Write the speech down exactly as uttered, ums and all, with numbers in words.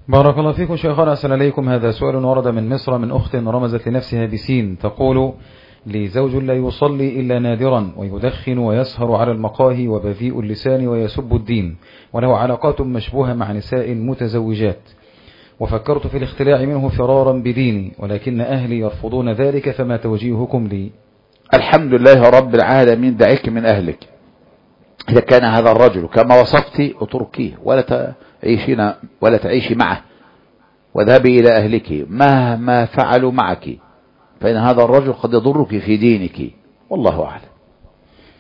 بارك الله فيكم شيخنا. أسأل عليكم. هذا سؤال ورد من مصر من أخت رمزت لنفسها بسين، تقول: لي زوج لا يصلي إلا نادرا، ويدخن ويسهر على المقاهي، وبذيء اللسان، ويسب الدين، وله علاقات مشبوهة مع نساء متزوجات، وفكرت في الاختلاع منه فرارا بديني، ولكن أهلي يرفضون ذلك، فما توجيهكم لي؟ الحمد لله رب العالمين، دعيك من أهلك. إذا كان هذا الرجل كما وصفتي اتركيه ولا تعيشين ولا تعيشي معه، واذهبي إلى أهلك مهما فعلوا معك، فإن هذا الرجل قد يضرك في دينك، والله أعلم.